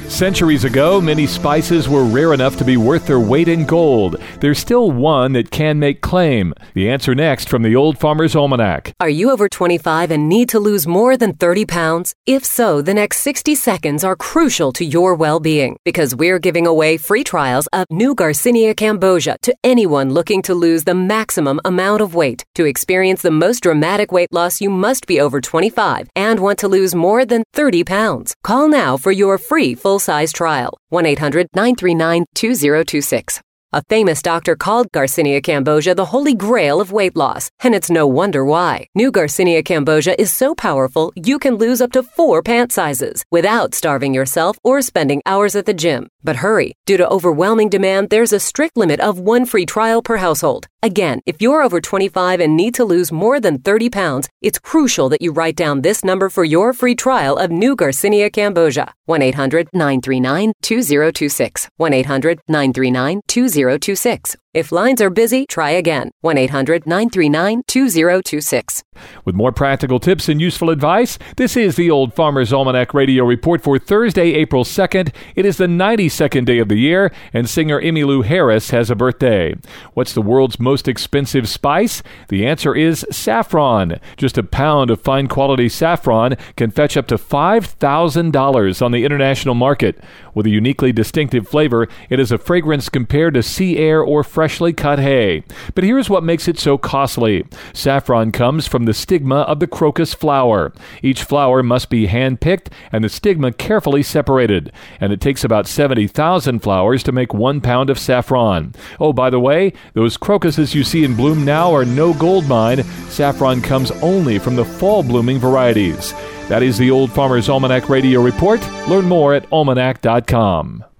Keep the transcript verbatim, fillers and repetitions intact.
Centuries ago, many spices were rare enough to be worth their weight in gold. There's still one that can make claim. The answer next from the Old Farmer's Almanac. Are you over twenty-five and need to lose more than thirty pounds? If so, the next sixty seconds are crucial to your well-being because we're giving away free trials of new Garcinia Cambogia to anyone looking to lose the maximum amount of weight. To experience the most dramatic weight loss, you must be over twenty-five and want to lose more than thirty pounds. Call now for your free full-size trial. one eight hundred nine three nine two zero two six. A famous doctor called Garcinia Cambogia the holy grail of weight loss, and it's no wonder why. New Garcinia Cambogia is so powerful, you can lose up to four pant sizes without starving yourself or spending hours at the gym. But hurry, due to overwhelming demand, there's a strict limit of one free trial per household. Again, if you're over twenty-five and need to lose more than thirty pounds, it's crucial that you write down this number for your free trial of new Garcinia Cambogia. one eight hundred nine three nine two zero two six. one eight hundred nine three nine two zero two six. If lines are busy, try again. one eight hundred nine three nine two zero two six. With more practical tips and useful advice, this is the Old Farmer's Almanac Radio Report for Thursday, April second. It is the ninety-second day of the year, and singer Emmylou Harris has a birthday. What's the world's most expensive spice? The answer is saffron. Just a pound of fine quality saffron can fetch up to five thousand dollars on the international market. With a uniquely distinctive flavor, it is a fragrance compared to sea air or freshly cut hay. But here's what makes it so costly. Saffron comes from the stigma of the crocus flower. Each flower must be hand-picked and the stigma carefully separated. And it takes about seventy thousand flowers to make one pound of saffron. Oh, by the way, those crocuses you see in bloom now are no gold mine. Saffron comes only from the fall blooming varieties. That is the Old Farmer's Almanac Radio Report. Learn more at almanac dot com.